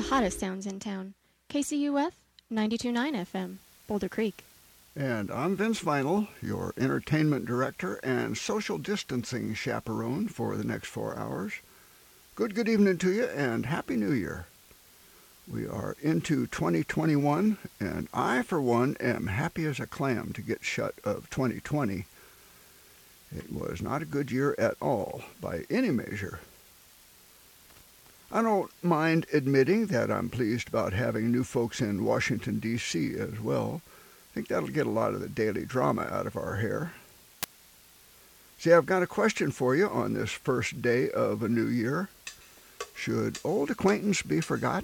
hottest sounds in town. KCUF 92.9 FM, Boulder Creek. And I'm Vince Vinyl, your entertainment director and social distancing chaperone for the next 4 hours. Good evening to you, and Happy New Year. We are into 2021, and I, for one, am happy as a clam to get shut of 2020. It was not a good year at all, by any measure. I don't mind admitting that I'm pleased about having new folks in Washington, D.C. as well. I think that'll get a lot of the daily drama out of our hair. See, I've got a question for you on this first day of a new year. Should old acquaintance be forgot?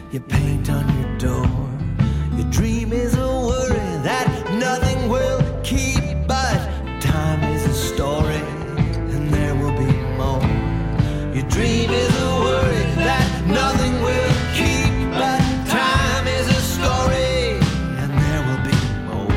you paint on your door. Your dream is a worry that nothing will keep, but time is a story and there will be more. Your dream is a worry that nothing will keep, but time is a story and there will be more.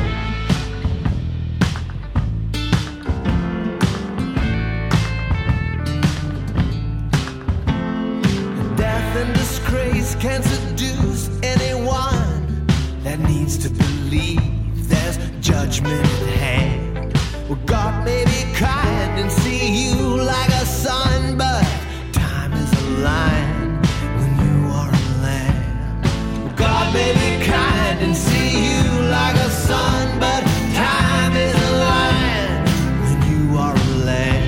Death and disgrace can seduce anyone that needs to believe there's judgment at hand. Well, God may be kind and see you like a son, but time is a lion when you are a lamb. Well, God may be kind and see you like a son, but time is a lion when you are a lamb.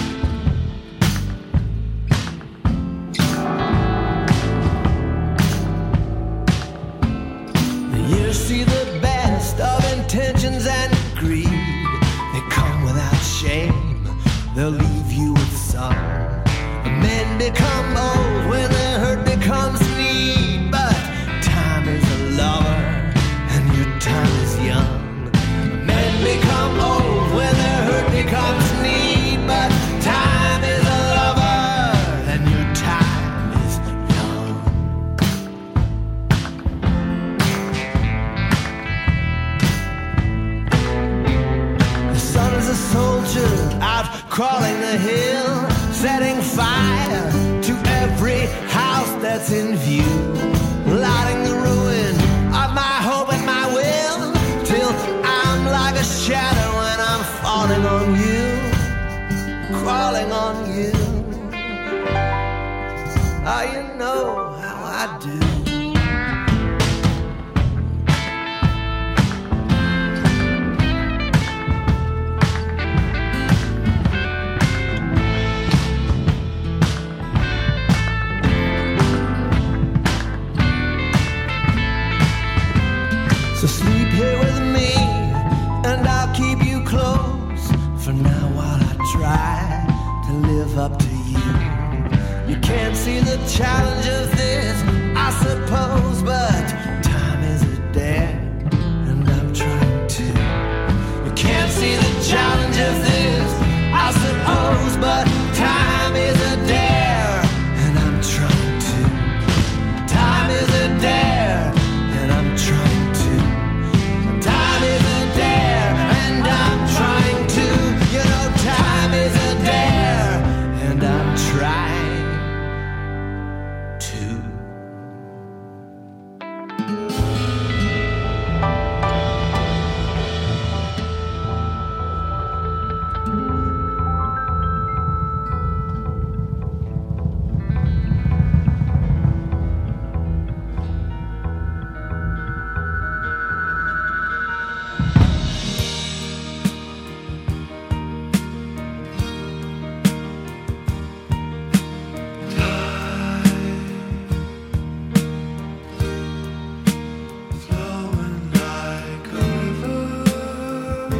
You see the best of intentions and greed. They come without shame, they'll leave you with some. Men become old when their hurt becomes need, but time is a lover and your time is young. Men become old when their hurt becomes need, but time is a lover and your time is young. The sun is a soldier out crawling the hill, setting fire to every house that's in view, lighting the ruin of my hope and my will, till I'm like a shadow when I'm falling on you, crawling on you. Oh, you know how I do. So sleep here with me, and I'll keep you close for now while I try to live up to you. You can't see the challenge of this, I suppose, but time is a dare, and I'm trying to. You can't see the challenge of this, I suppose, but time is a dare, and I'm trying to. Time is a dare, and I'm trying to. Time is a dare, and I'm trying to. You know, time is a dare, and I'm trying to. Flowing like a river,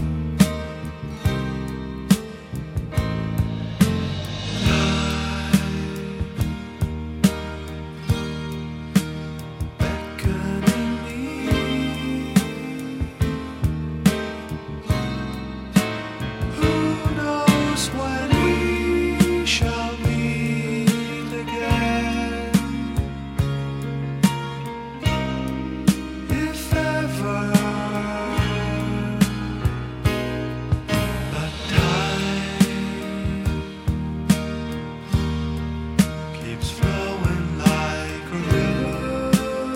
beckoning me. Who knows when we shall meet again? If ever, but time keeps flowing like a river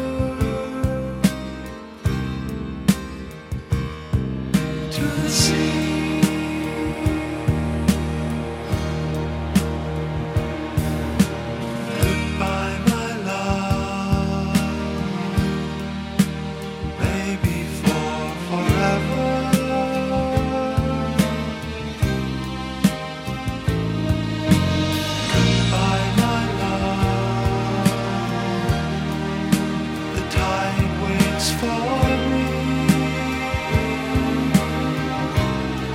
to the sea. Goodbye, my love. Maybe for forever. Goodbye, my love. The tide waits for me.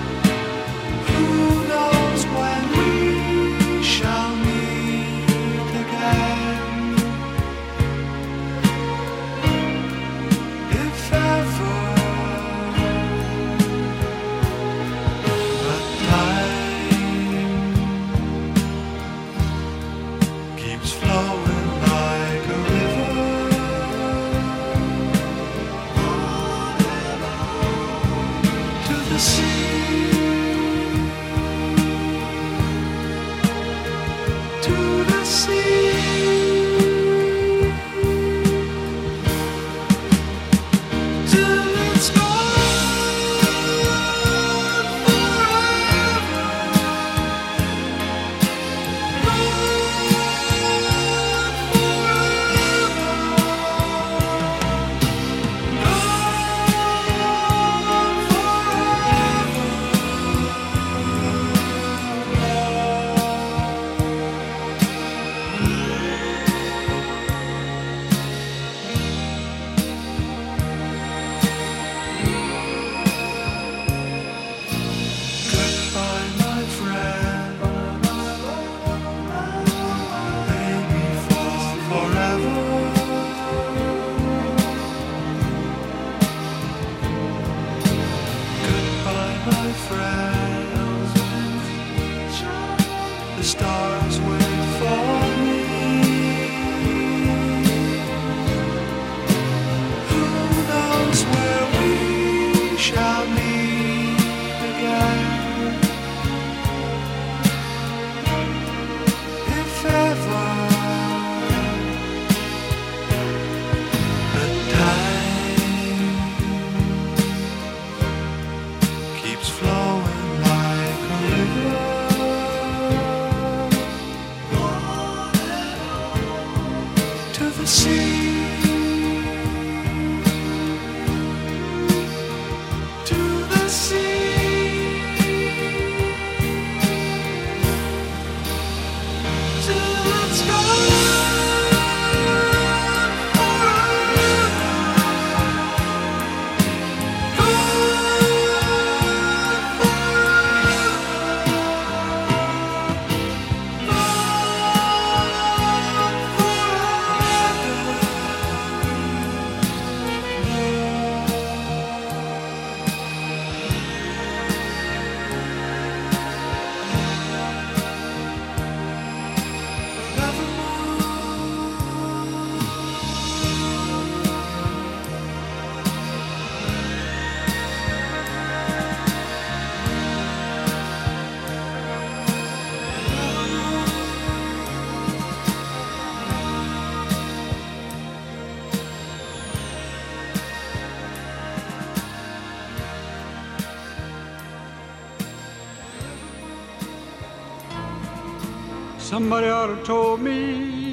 Somebody ought to told me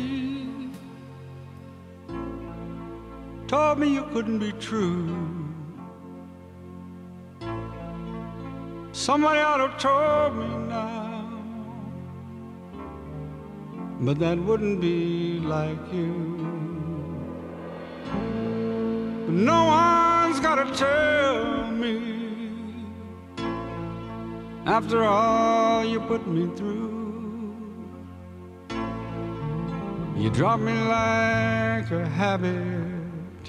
you couldn't be true. Somebody ought to told me now, but that wouldn't be like you. But no one's gotta tell me, after all you put me through. You dropped me like a habit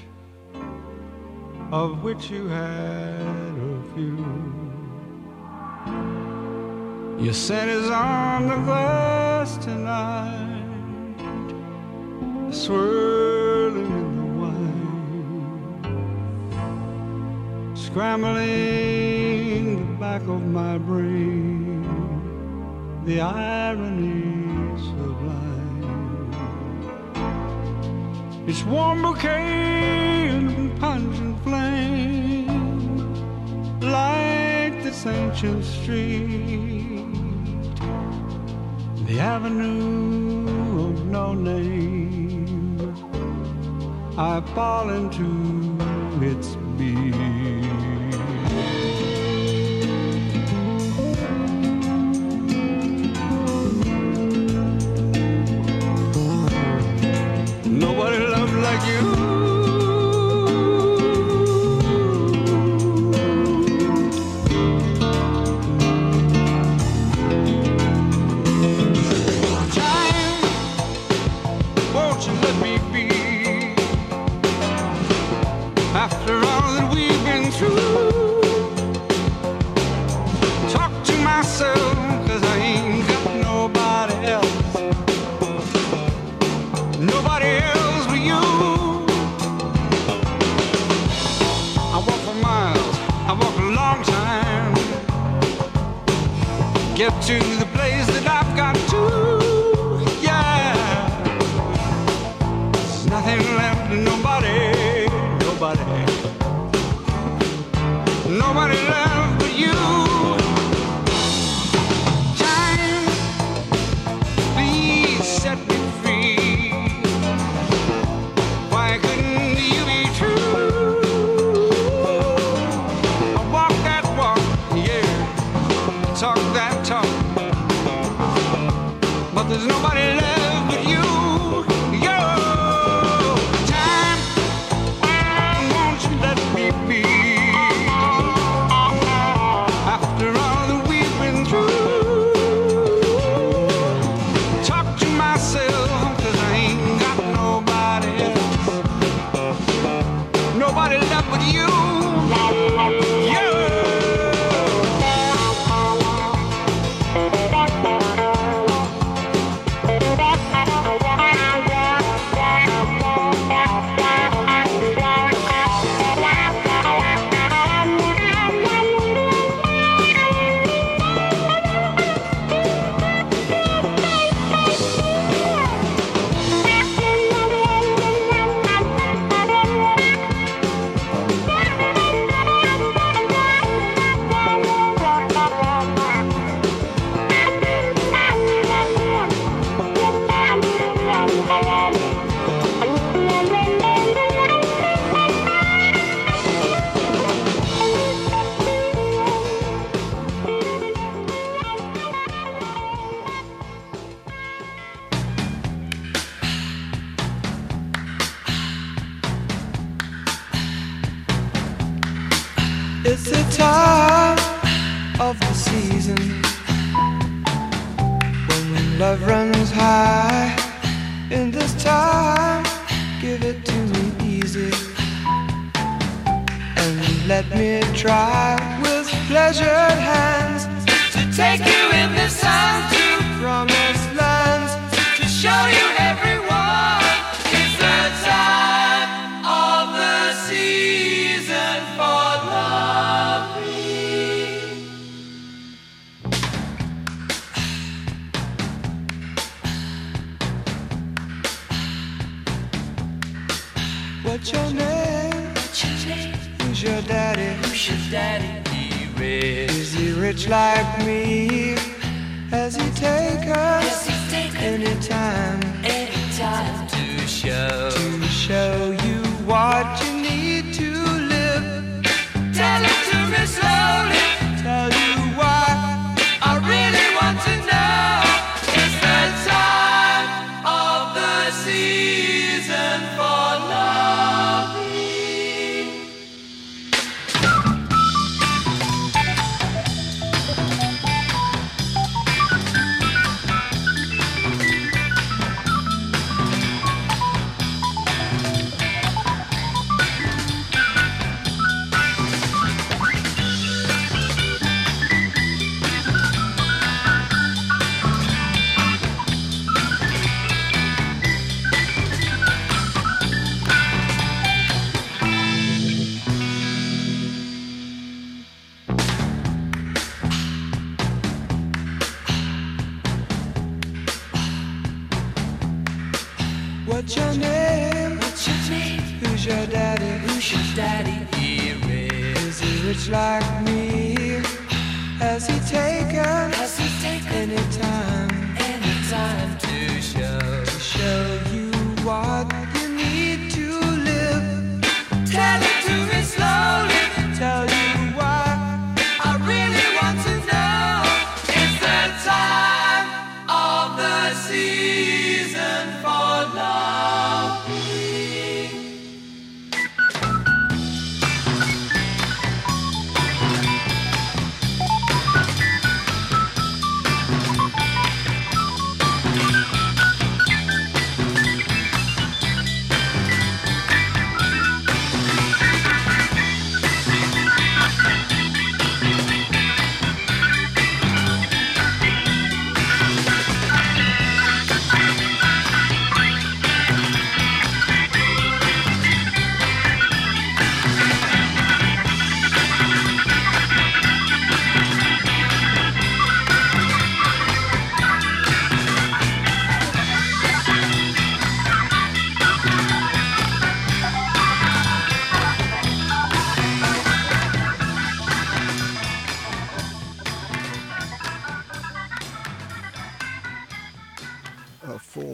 of which you had a few. Your scent is on the glass tonight, swirling in the wine, scrambling the back of my brain, the irony sublime. Its warm bouquet and pungent flame, like this ancient street, the avenue of no name. I fall into its beat. Nobody loved like you. Time, won't you let me be? After all that we've been long time. Get to the place that I've got to, yeah. There's nothing left to nobody, nobody left but you. Time, please set me free. Why couldn't you be true? I walk that walk, yeah, talk that talk, but there's nobody left but you. Yo, time, won't you let me be? After all that we've been through, talk to myself, 'cause I ain't got nobody else, nobody left but you. It's the time of the season when love runs high. In this time, give it to me easy and let me try with pleasured hands to take you in the sun to promised lands, to show you everyone. It's the time of the season for loving. What's your name? Who's your daddy? Is he rich like me? Has he take us anytime to show you what you need to live? Tell it to me slowly. Tell you why I really want to know. It's the time of the season for loving. What's your name? Who's your daddy? Is he rich like me? Has he taken anytime to show you what you need to live? Tell it to me slowly. Tell you why I really want to know. It's the time of the season for loving.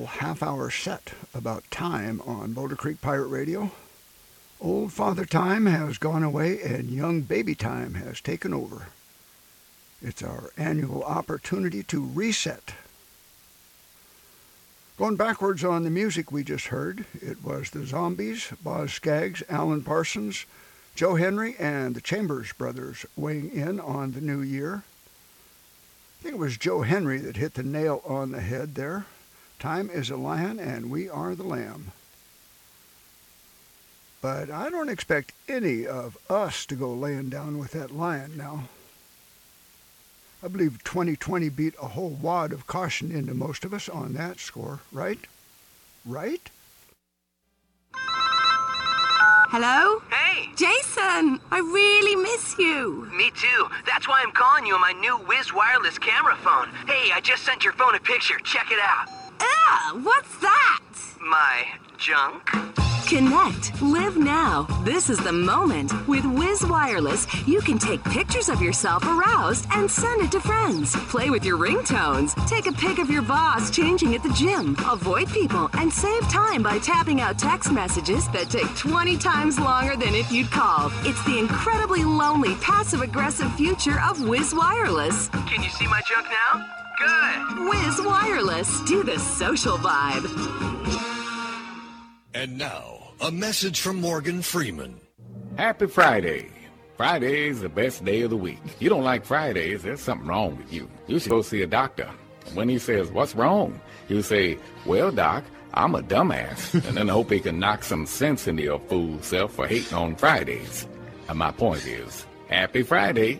little half-hour set about time on Boulder Creek Pirate Radio. Old Father Time has gone away and young baby time has taken over. It's our annual opportunity to reset. Going backwards on the music we just heard, it was the Zombies, Boz Scaggs, Alan Parsons, Joe Henry, and the Chambers Brothers weighing in on the new year. I think it was Joe Henry that hit the nail on the head there. Time is a lion and we are the lamb. But I don't expect any of us to go laying down with that lion now. I believe 2020 beat a whole wad of caution into most of us on that score, right? Right? Hello? Hey! Jason, I really miss you. Me too. That's why I'm calling you on my new Wiz wireless camera phone. Hey, I just sent your phone a picture. Check it out. What's that? My junk? Connect. Live now. This is the moment. With Wiz Wireless, you can take pictures of yourself aroused and send it to friends. Play with your ringtones. Take a pic of your boss changing at the gym. Avoid people and save time by tapping out text messages that take 20 times longer than if you'd called. It's the incredibly lonely, passive-aggressive future of Wiz Wireless. Can you see my junk now? Good. Wiz Wireless. Do the social vibe. And now, a message from Morgan Freeman. Happy Friday. Friday's the best day of the week. You don't like Fridays, there's something wrong with you. You should go see a doctor. When he says, what's wrong? You say, well, doc, I'm a dumbass. And then hope he can knock some sense into your fool self for hating on Fridays. And my point is, happy Friday.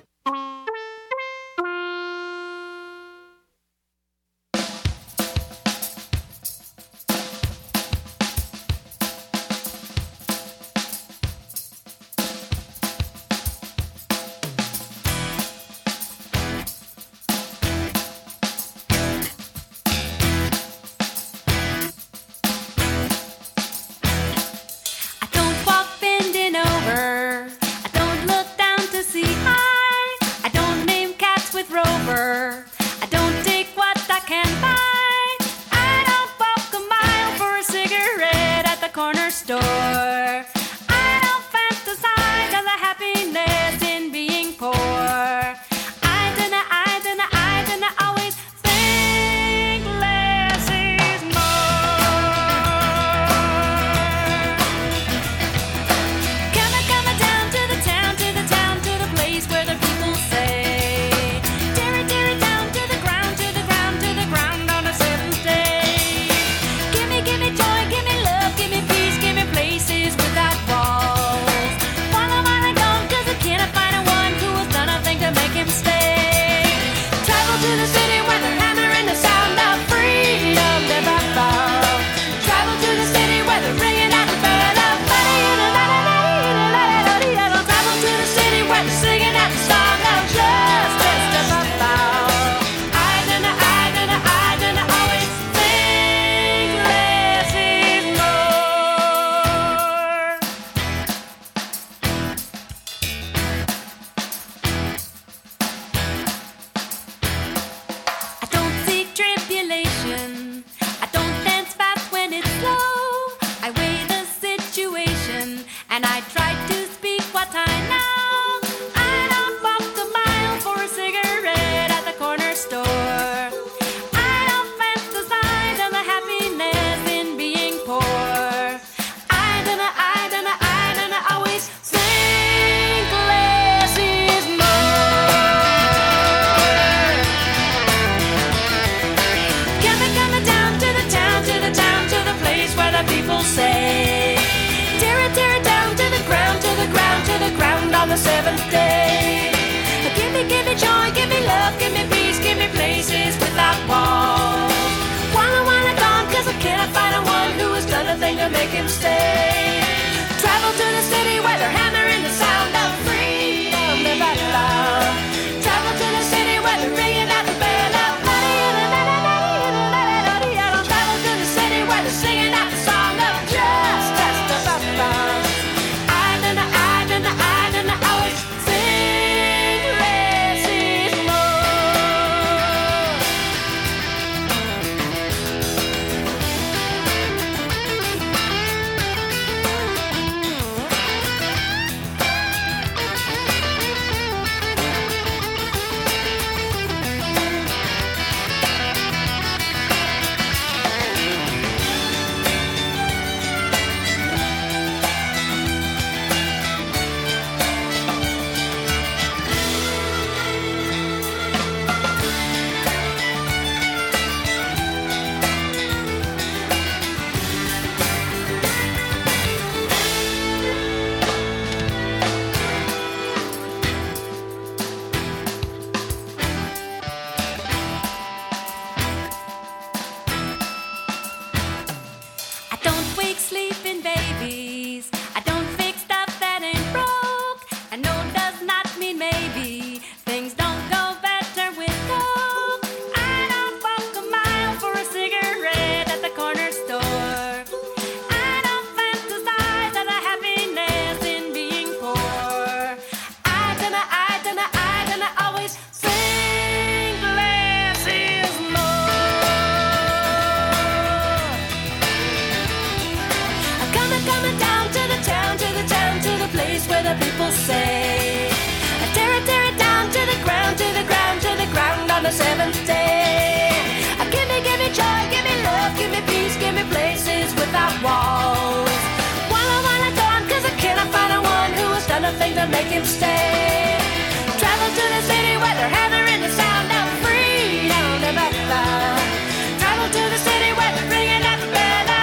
make him stay. Travel to the city where they're hammering the sound of freedom. Travel to the city where they're ringing out the bell.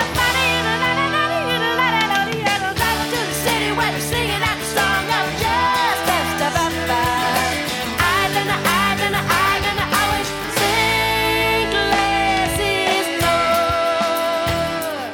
Travel to the city where they're singing out the song of justice. I always think less is more.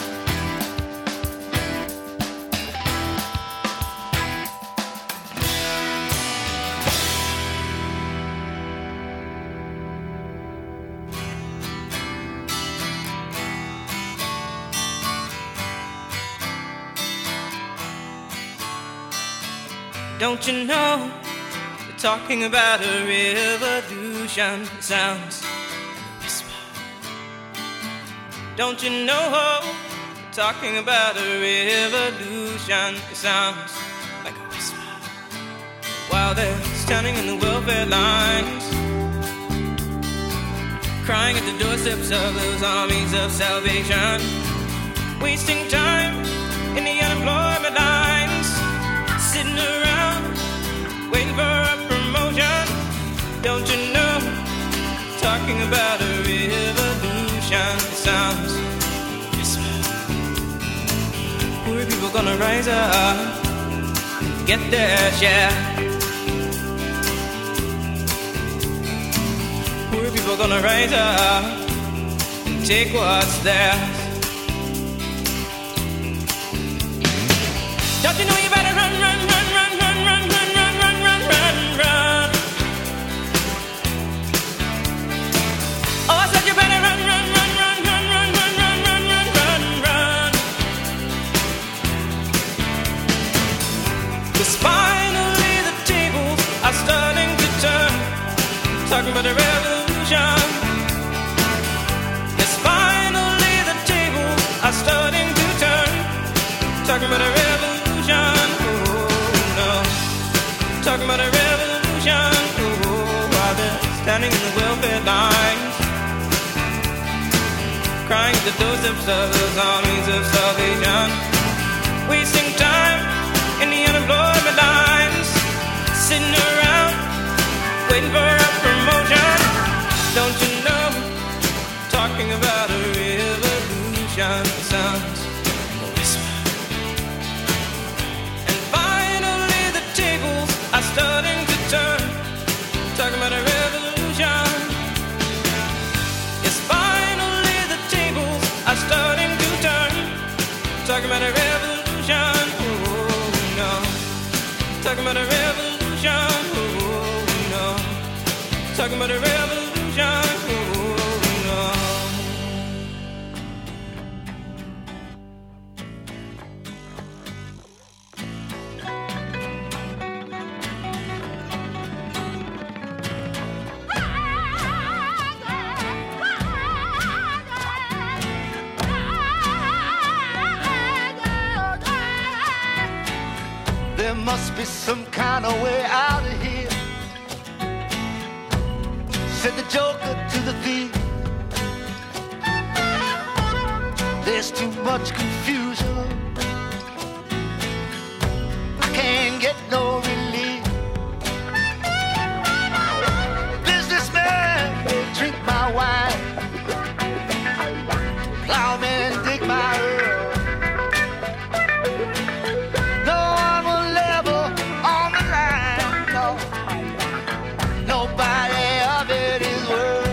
Don't you know, they're talking about a revolution. It sounds like a whisper. Don't you know, they're talking about a revolution. It sounds like a whisper. While they're standing in the welfare lines, crying at the doorsteps of those armies of salvation, wasting time in the unemployment lines, sitting around waiting for a promotion. Don't you know, talking about a revolution. It sounds whisper. Poor people gonna rise up, get their share. Poor people gonna rise up and take what's theirs. Don't you know you better run, run, run, run, run, run, run, run, run, run, run, run. Oh, I said you better run, run, run, run, run, run, run, run, run, run, run, run. 'Cause finally the tables are starting to turn, talking about a revolution. Yes, finally the tables are starting to turn, talking about a revolution. Oh no, talking about a revolution. Oh, while they're standing in the welfare lines, crying at the doorsteps of those armies of salvation, wasting time in the unemployment lines, sitting around waiting for a promotion. Don't you know, talking about a revolution. It sounds like a whisper. Are starting to turn, talking about a revolution. Yes, finally the tables are starting to turn, talking about a revolution. Oh no, talking about a revolution. Oh no, talking about a revolution. Oh no. There must be some kind of way out of here, said the joker to the thief. There's too much confusion, I can't get no relief. Businessman, drink my wine, plowman, dig my earth. Nobody of it is worth.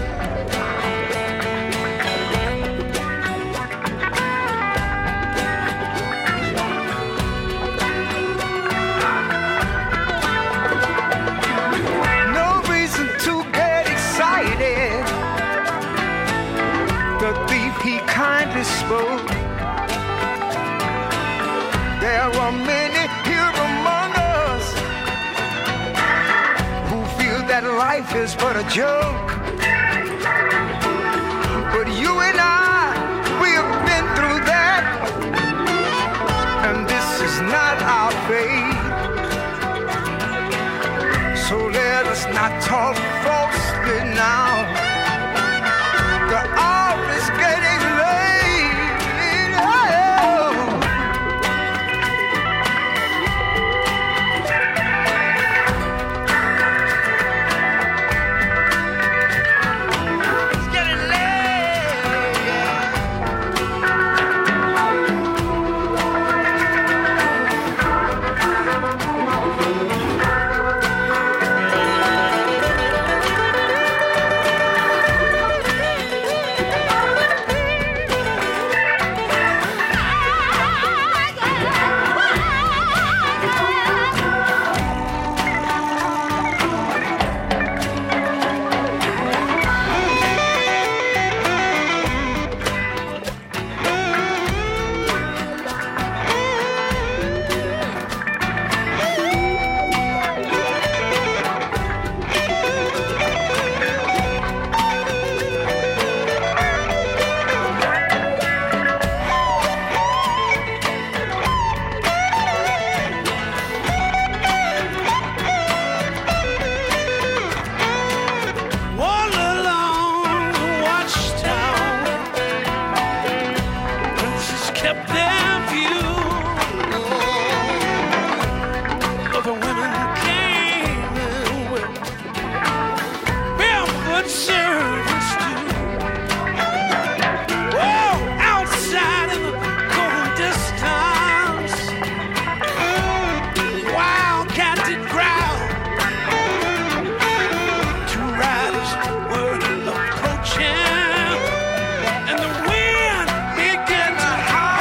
No reason to get excited. The thief, he kindly spoke. There were many here among us who feel that life is but a joke. But you and I, we have been through that, and this is not our fate. So let us not talk falsely now. The hour is getting late. Oh. servants do. Oh, outside in the cold distance, wildcat did growl. Two riders were approaching, and the wind began to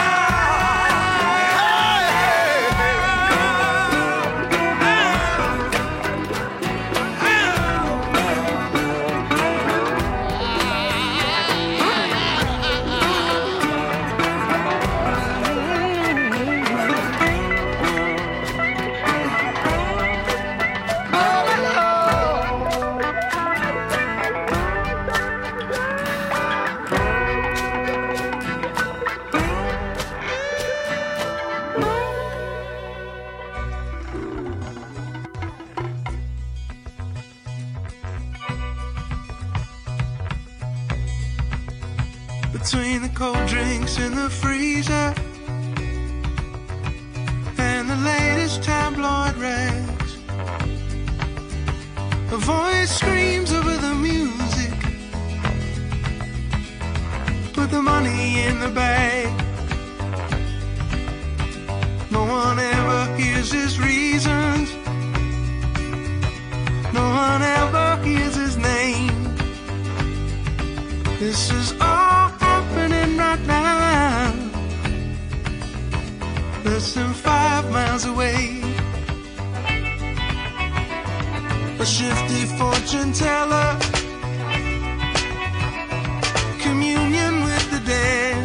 between the cold drinks in the freezer and the latest tabloid rags. A voice screams over the music, put the money in the bag. No one ever hears his reasons, no one ever hears his name. This is all happening right now, less than 5 miles away. A shifty fortune teller, communion with the dead,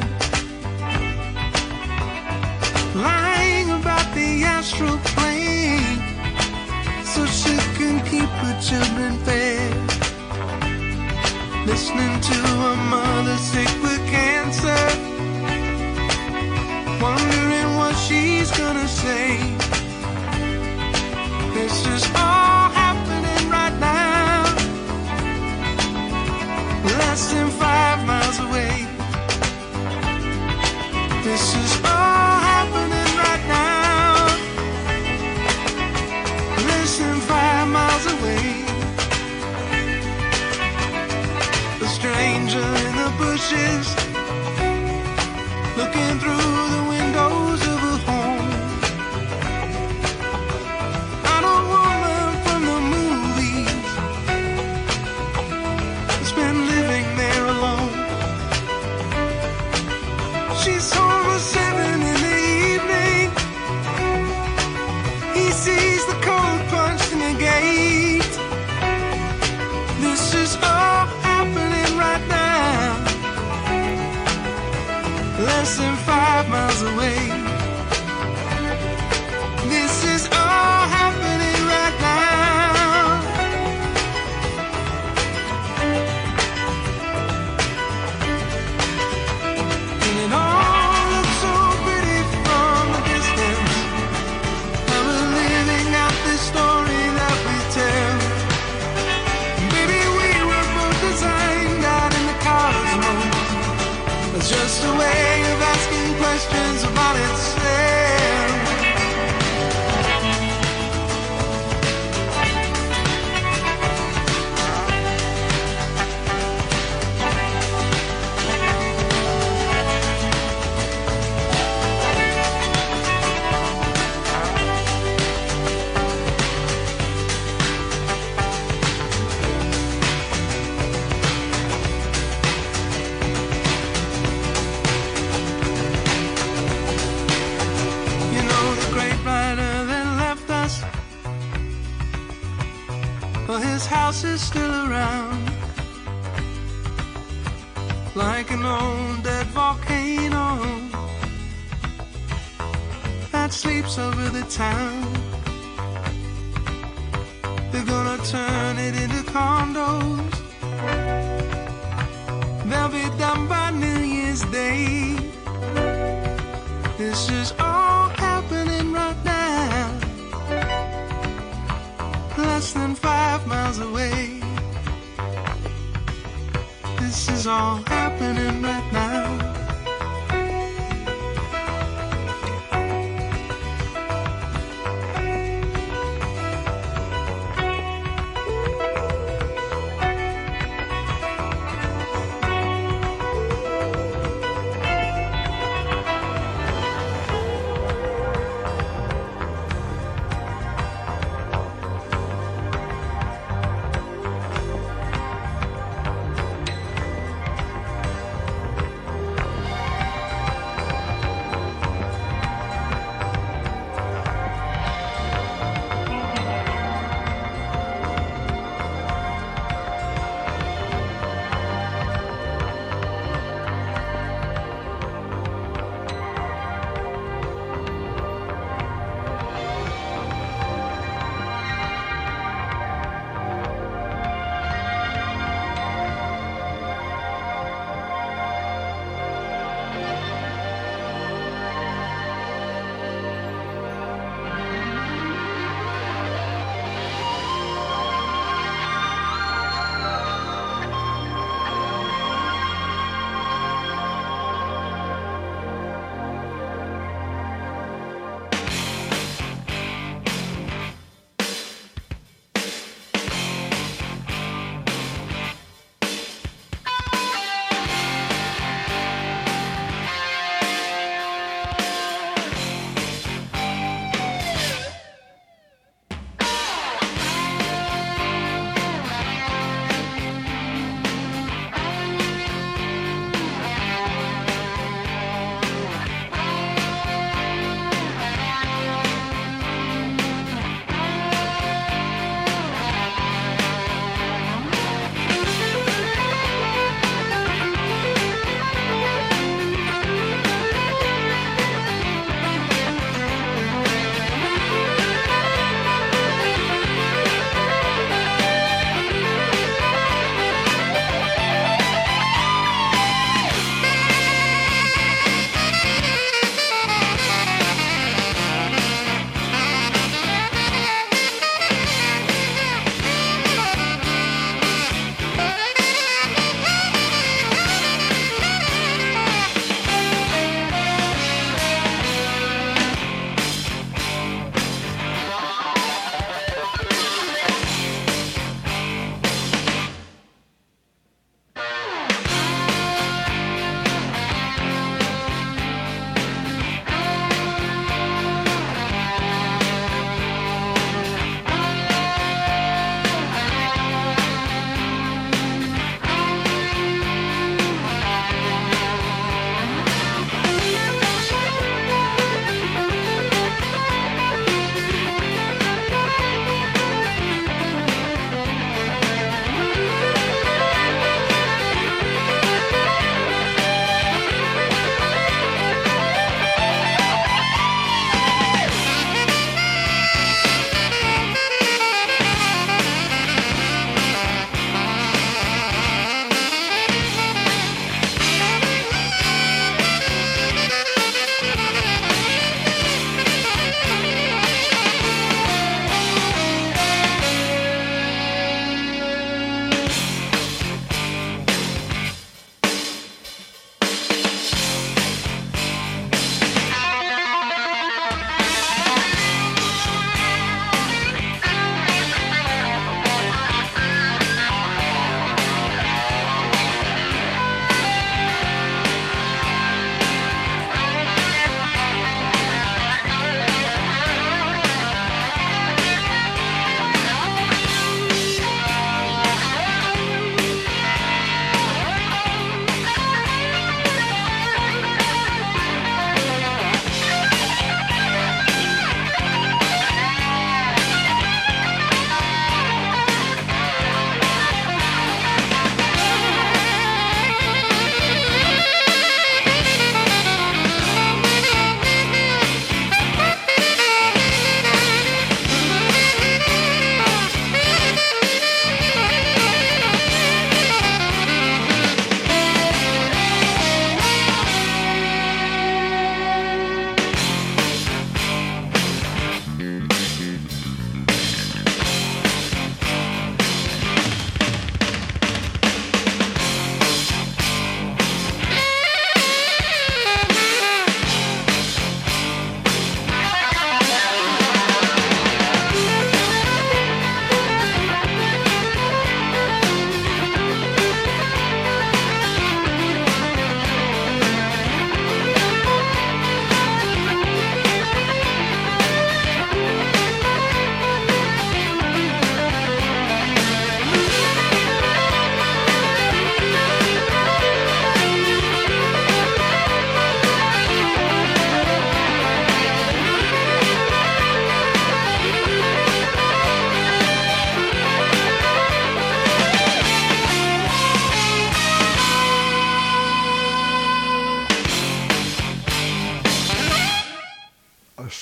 lying about the astral plane so she can keep her children fed. Listening to a mother sick with cancer, wondering what she's gonna say. This is all happening right now, less than 5 miles away. This is all happening right now, less than 5 miles away. A stranger in the bushes, looking through the windows of a home. Not a woman from the movies has been living there alone. She's home at 7 in the evening. He sees the cold punch in the gate. This is all happening right now, less than 5 miles away. This is all happening right now. And it all looks so pretty from a distance, how we're living out this story that we tell. Baby, we were both designed out in the cosmos. It's just a way of asking questions about itself. Well, his house is still around, like an old dead volcano that sleeps over the town. They're gonna turn it into condos. They'll be done by New Year's Day. This is all happening right now, less than 5 miles away. This is all happening right now.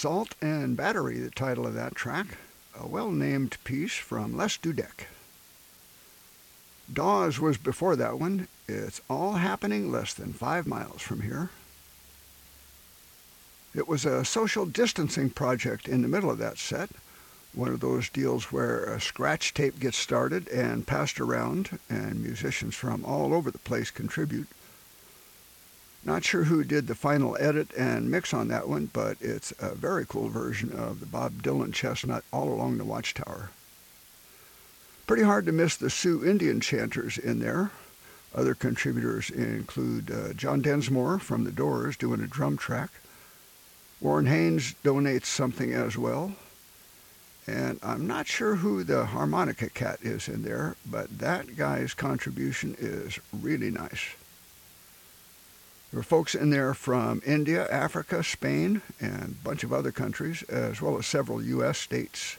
Assault and Battery, the title of that track. A well-named piece from Les Dudek. Dawes was before that one. It's all happening less than 5 miles from here. It was a social distancing project in the middle of that set. One of those deals where a scratch tape gets started and passed around, and musicians from all over the place contribute. Not sure who did the final edit and mix on that one, but it's a very cool version of the Bob Dylan Chestnut All Along the Watchtower. Pretty hard to miss the Sioux Indian chanters in there. Other contributors include John Densmore from The Doors doing a drum track. Warren Haynes donates something as well. And I'm not sure who the harmonica cat is in there, but that guy's contribution is really nice. There were folks in there from India, Africa, Spain, and a bunch of other countries, as well as several U.S. states.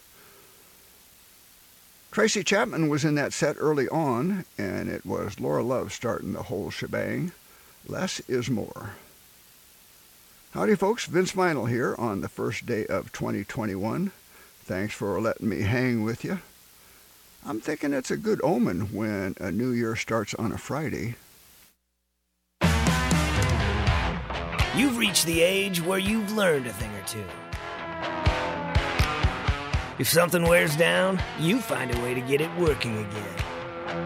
Tracy Chapman was in that set early on, and it was Laura Love starting the whole shebang. Less is more. Howdy, folks. Vince Vinyl here on the first day of 2021. Thanks for letting me hang with you. I'm thinking it's a good omen when a new year starts on a Friday. You've reached the age where you've learned a thing or two. If something wears down, you find a way to get it working again.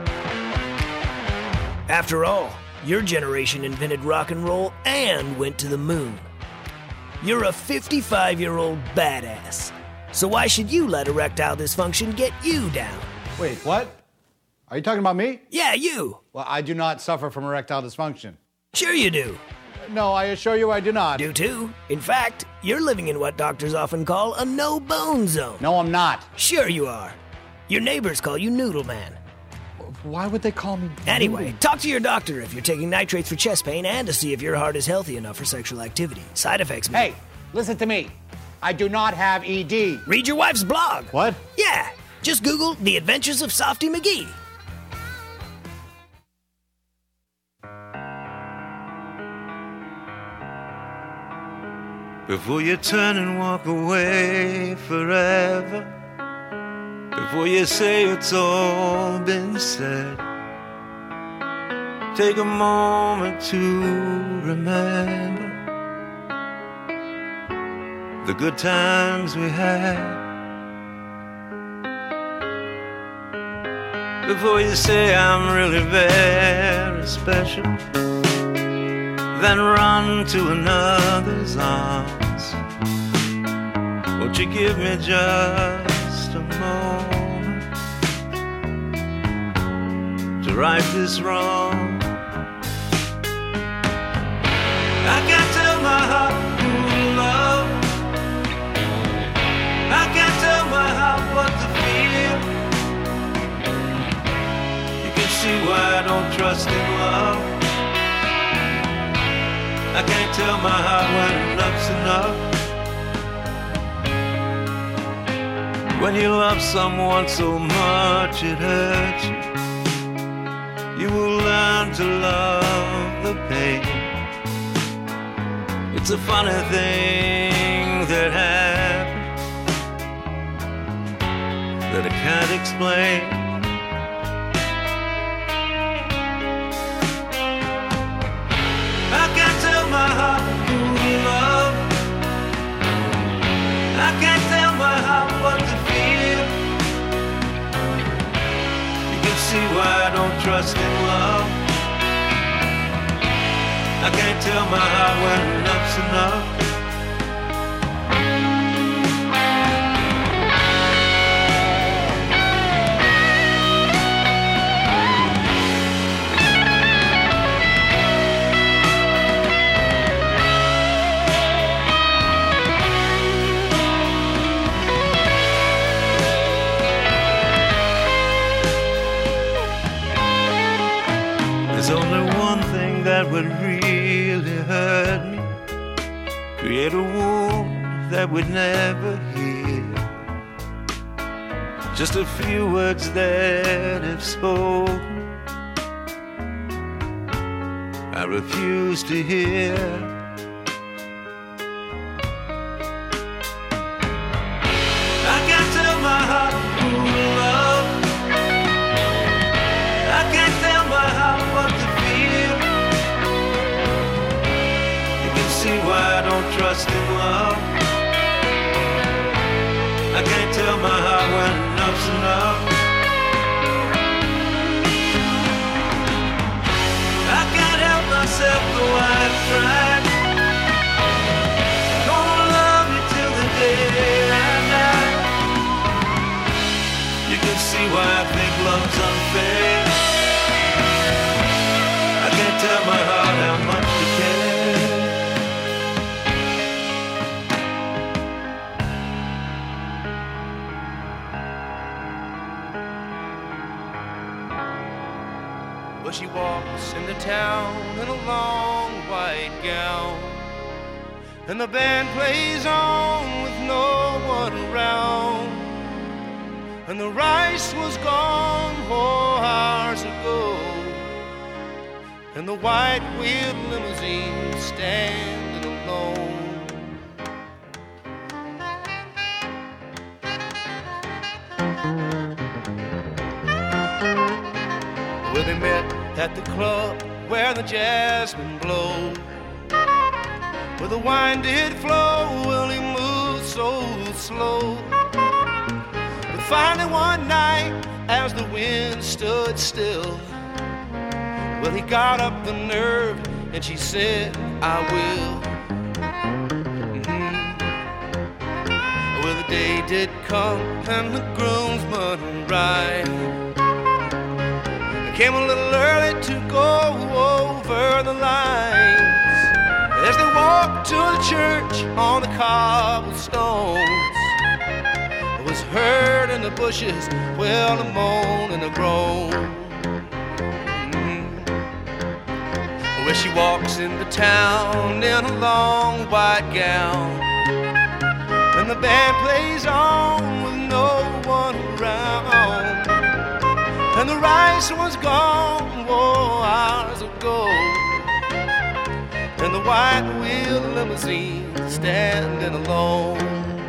After all, your generation invented rock and roll and went to the moon. You're a 55-year-old badass. So why should you let erectile dysfunction get you down? Wait, what? Are you talking about me? Yeah, you. Well, I do not suffer from erectile dysfunction. Sure you do. No, I assure you I do not. Do too. In fact, you're living in what doctors often call a no-bone zone. No, I'm not. Sure you are. Your neighbors call you Noodle Man. Why would they call me Anyway, Noodle? talk to your doctor if you're taking nitrates for chest pain and to see if your heart is healthy enough for sexual activity. Side effects may... Hey, listen to me. I do not have ED. Read your wife's blog. What? Yeah, just Google The Adventures of Softy McGee. Before you turn and walk away forever, before you say it's all been said, take a moment to remember the good times we had. Before you say I'm really very special, then run to another's arms. Won't you give me just a moment to right this wrong? I can't tell my heart who to love. I can't tell my heart what to feel. You can see why I don't trust in love. I can't tell my heart when enough's enough. When you love someone so much it hurts you, you will learn to love the pain. It's a funny thing that happens that I can't explain. I can't tell my heart who to love. I can't tell my heart what to feel. You can see why I don't trust in love. I can't tell my heart when enough's enough. There's only one thing that would really hurt me, create a wound that would never heal. Just a few words that if spoken I refuse to hear. trust in love. I can't tell my heart when enough's enough. I can't help myself though I've tried. Gonna love you till the day I die. You can see why I think love's unfair. I can't tell my heart how much to care. Well, she walks into town in a long white gown, and the band plays on with no one around, and the rice was gone 4 hours ago, and the white wheeled limousine standing alone. Well, they met at the club where the jasmine blowed, where the wine did flow. Well, he moved so slow, but finally one night as the wind stood still, well, he got up the nerve and she said, I will. Well, the day did come and the groomsman arrived. Came a little early to go over the lines. As they walked to the church on the cobblestones, it was heard in the bushes, well, a moan and a groan. Where she walks into town in a long white gown, and the band plays on with no one around, and the rice was gone 4 hours ago, and the white wheel limousine standing alone.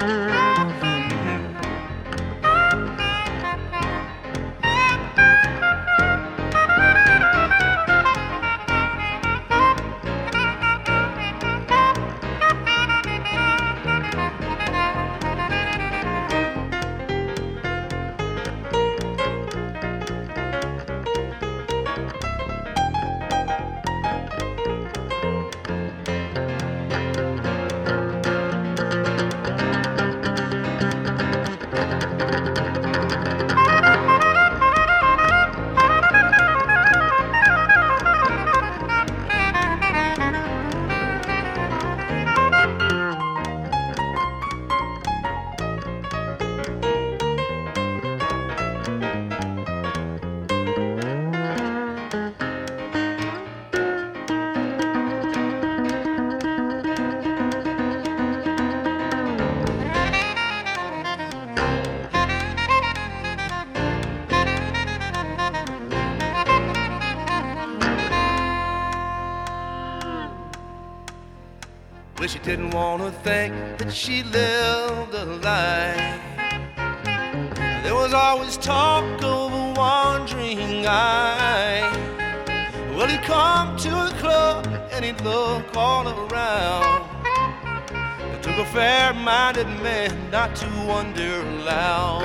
She didn't want to think that she lived a lie. There was always talk of a wandering eye. Well, he'd come to the club and he'd look all around. It took a fair-minded man not to wonder aloud.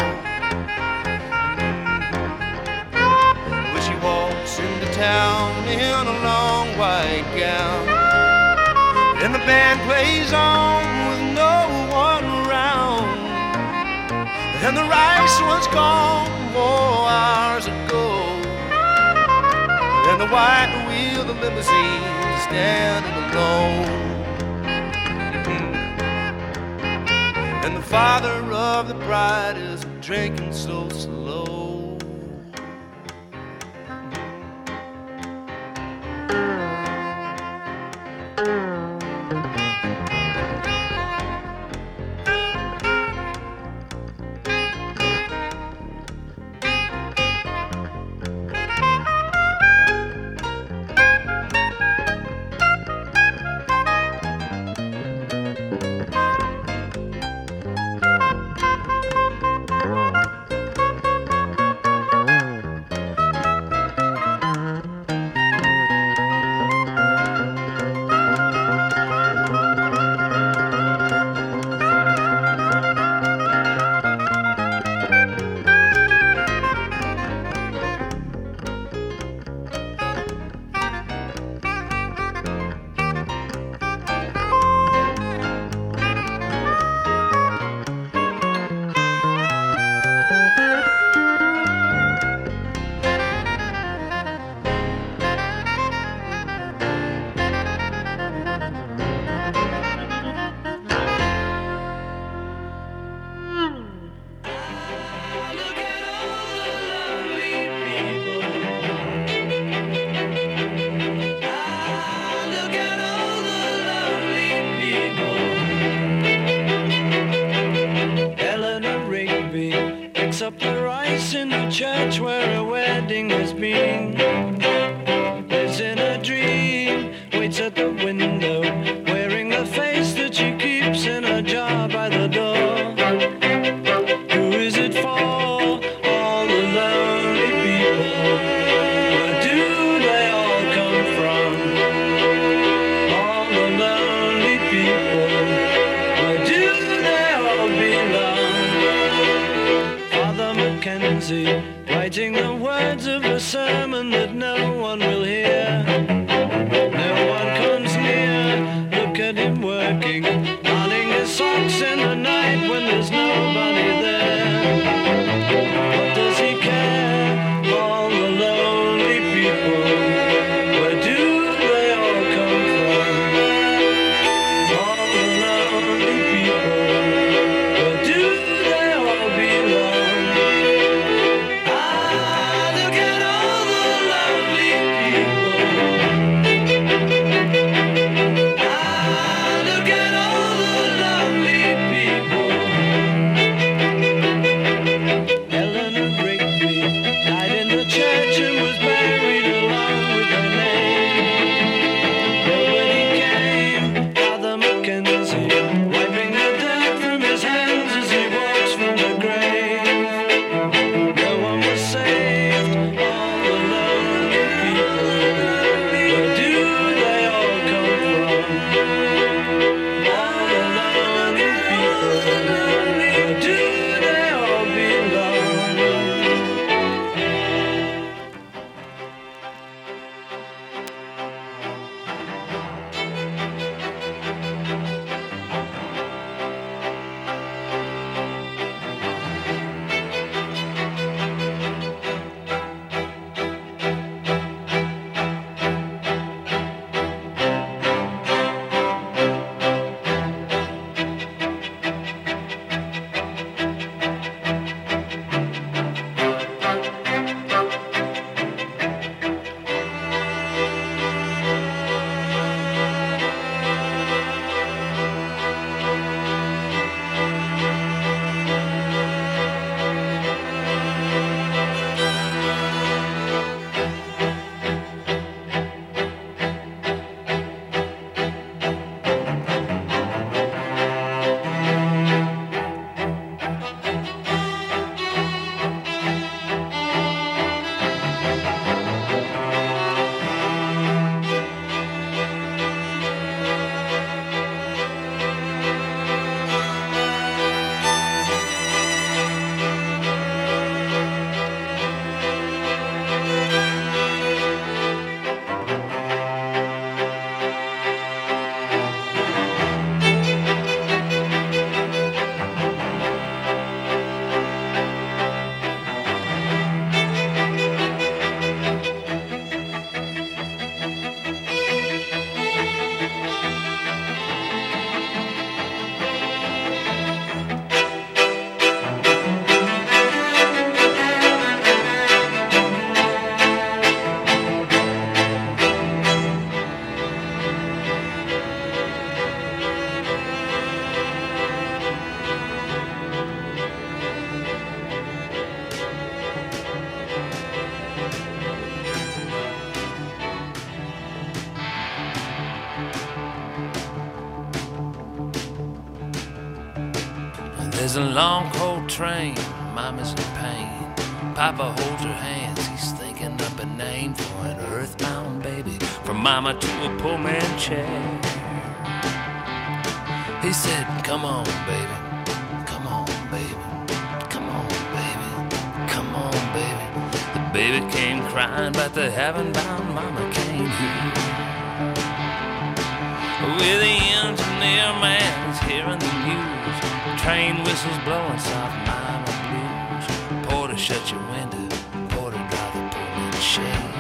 When she walks into town in a long white gown, and the band plays on with no one around, and the rice was gone 4 hours ago, and the white wheel, the limousine standing alone. And the father of the bride is drinking so slow. always been. Lives in a dream, waits at the window, wearing the face that she keeps in a jar by the door. Who is it for? All the lonely people. Where do they all come from? All the lonely people. Where do they all belong? Father Mackenzie, writing the words of a sermon that no one will hear. No one comes near. Look at him working, darning his socks in the night when there's nobody there. What does he care? All the lonely people. Where do they all come from? All the lonely people. Where do they all belong? Look at all the lonely people. Look at all the lonely people. Eleanor Rigby died in the church and was buried along with her name. Nobody came. Father Mackenzie, wiping the dirt from his hands as he walks from the grave. No one was saved. All the lonely people. Where do they all come from? All the lonely people. Where do they all belong? There's a long cold train, Mama's in pain. Papa holds her hands, he's thinking up a name for an earthbound baby. From Mama to a poor man chair. He said, come on, baby, come on, baby, come on, baby, come on, baby. The baby came crying, but the heaven-bound Mama came here. With the engineer man's hearing the news. Train whistles blowing soft Mama blues. Porter, shut your window. Porter, draw the pullman shade.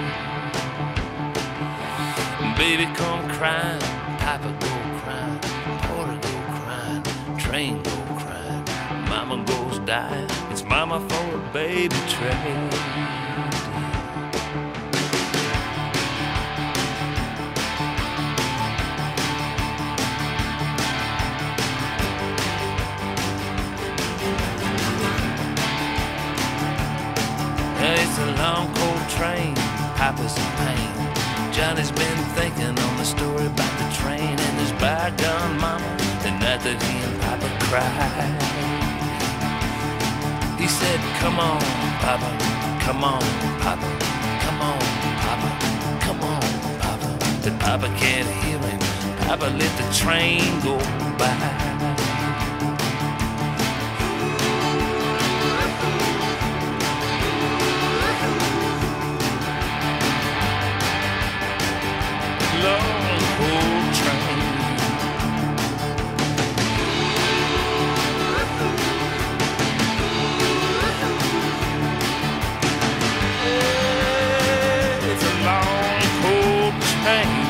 Baby come crying. Papa go crying. Porter go crying. Train go crying. Mama goes dying. It's Mama for a baby train. It's a long cold cold train, Papa's in pain. Johnny's been thinking on the story about the train and his bygone mama, the night that he and Papa cried. He said, come on, Papa, come on, Papa, come on, Papa, come on, Papa. But Papa can't hear him. Papa let the train go by. Long cold train. It's a long cold train.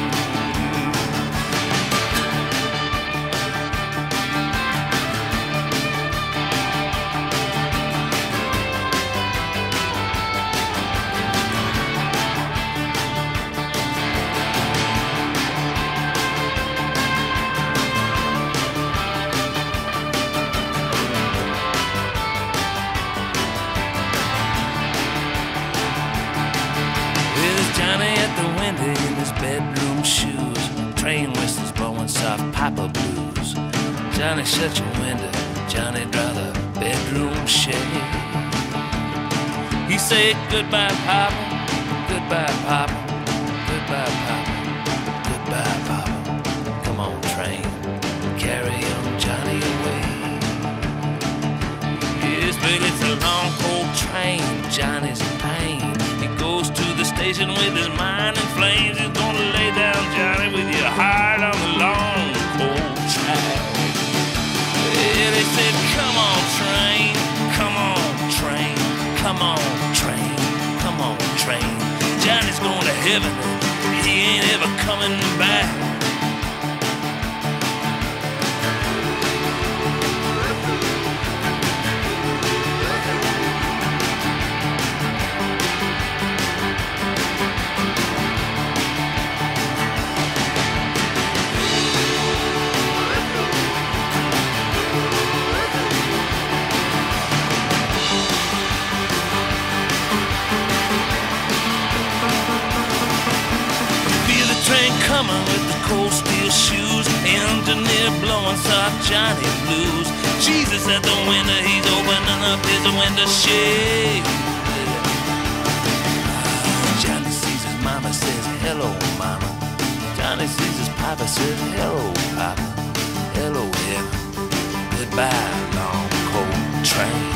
In his bedroom shoes, train whistles blowing soft Papa blues. Johnny, shut your window, Johnny, draw the bedroom shade. He said goodbye, Papa, goodbye, Papa, goodbye, Papa, goodbye, Papa. Come on, train, carry on Johnny away. Yes, but it's a long cold train, Johnny's in pain. He goes to the station with his mind in flames. He's gonna lay down, Johnny, with your heart on the long cold track. Yeah, they said, come on, train, come on, train, come on, train, come on, train. Johnny's going to heaven, he ain't ever coming back. Coming with the cold steel shoes, engineer blowing soft Johnny blues. Jesus at the window, he's opening up his window shade. Johnny sees his mama, says hello, mama. Johnny sees his papa, says hello, papa. Hello, heaven, goodbye, long cold train.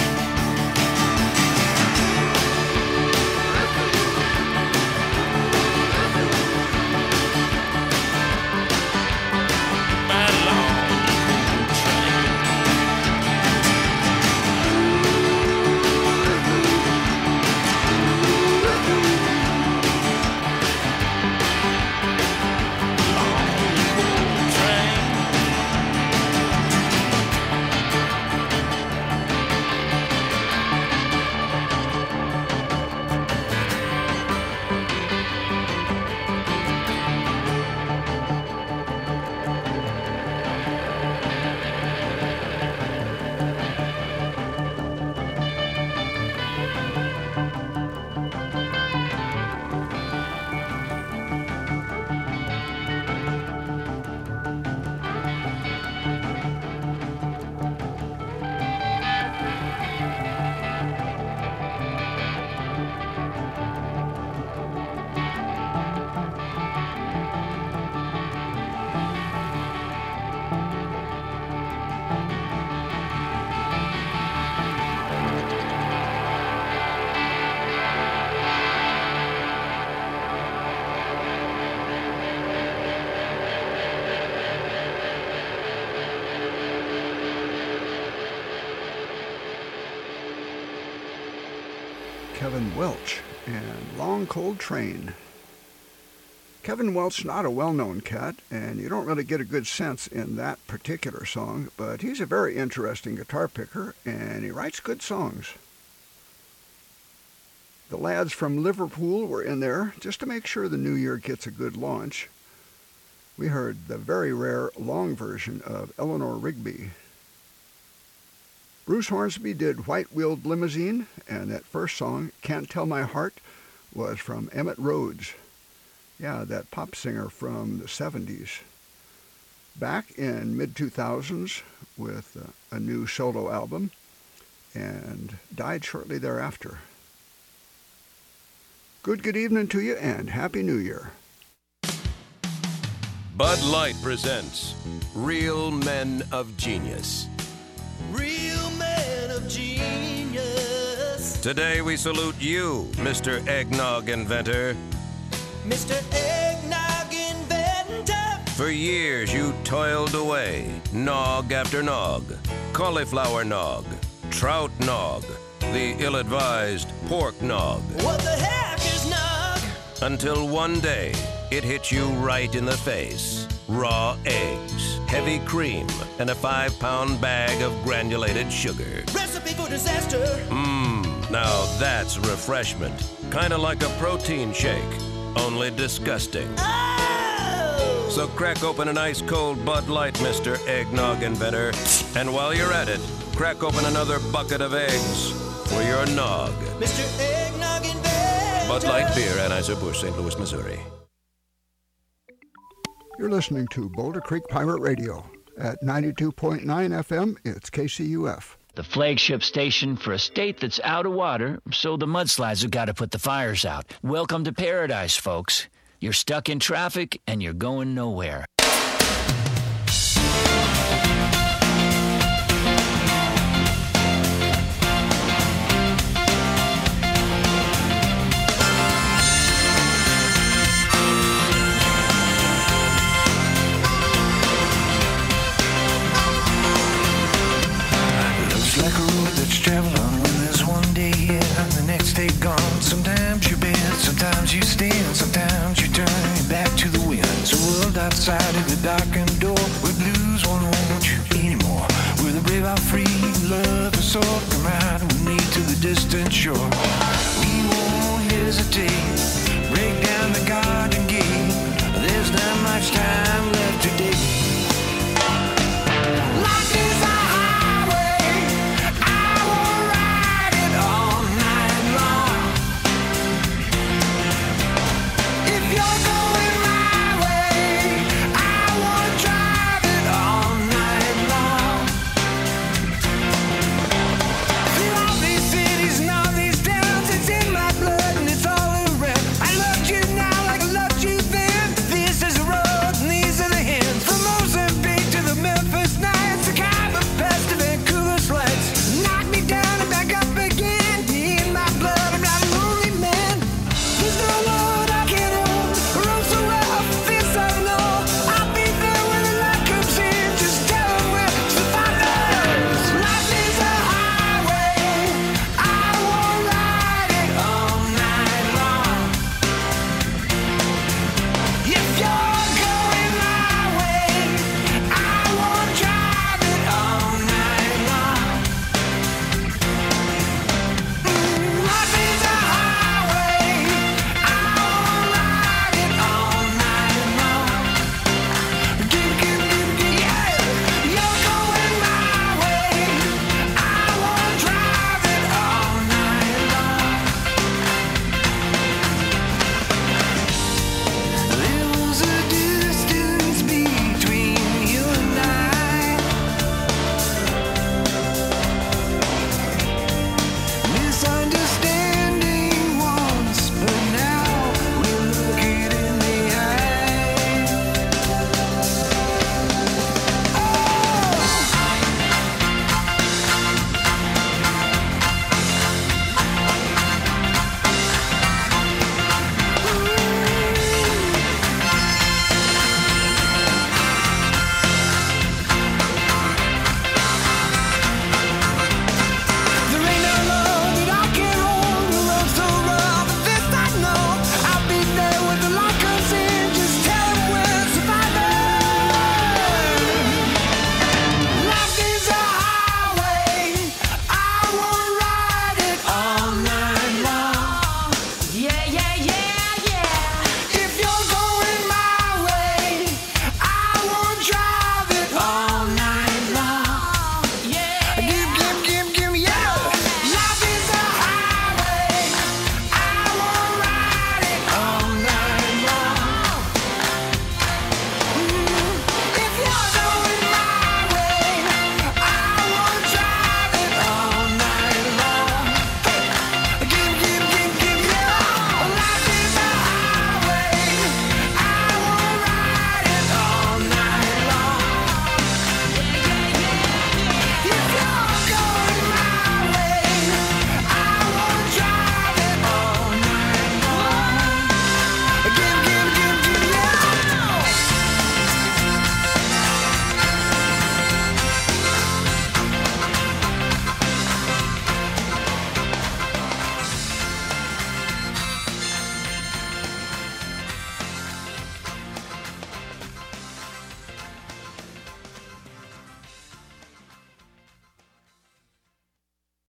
Kevin Welch and Long Cold Train. Kevin Welch, not a well-known cat, and you don't really get a good sense in that particular song, but he's a very interesting guitar picker, and he writes good songs. The lads from Liverpool were in there just to make sure the new year gets a good launch. We heard the very rare long version of Eleanor Rigby. Bruce Hornsby did White-Wheeled Limousine, and that first song, Can't Tell My Heart, was from Emmett Rhodes. Yeah, that pop singer from the 70s. Back in mid-2000s with a new solo album, and died shortly thereafter. Good evening to you, and Happy New Year. Bud Light presents Real Men of Genius. Real men of genius. Today we salute you, Mr. Eggnog Inventor. Mr. Eggnog Inventor. For years you toiled away, nog after nog, cauliflower nog, trout nog, the ill-advised pork nog. What the heck is nog? Until one day, it hit you right in the face. Raw eggs, heavy cream, and a 5-pound bag of granulated sugar. Recipe for disaster. Now that's refreshment. Kinda like a protein shake, only disgusting. Oh! So crack open an ice-cold Bud Light, Mr. Eggnog Inventor. And while you're at it, crack open another bucket of eggs for your nog. Mr. Eggnog Inventor. Bud Light Beer, Anheuser-Busch, St. Louis, Missouri. You're listening to Boulder Creek Pirate Radio. At 92.9 FM, it's KCUF. The flagship station for a state that's out of water, so the mudslides have got to put the fires out. Welcome to paradise, folks. You're stuck in traffic and you're going nowhere. Like a road that's traveled on when there's one day here and the next day gone. Sometimes you bend, sometimes you stand, sometimes you turn your back to the wind. It's a world outside of the dark.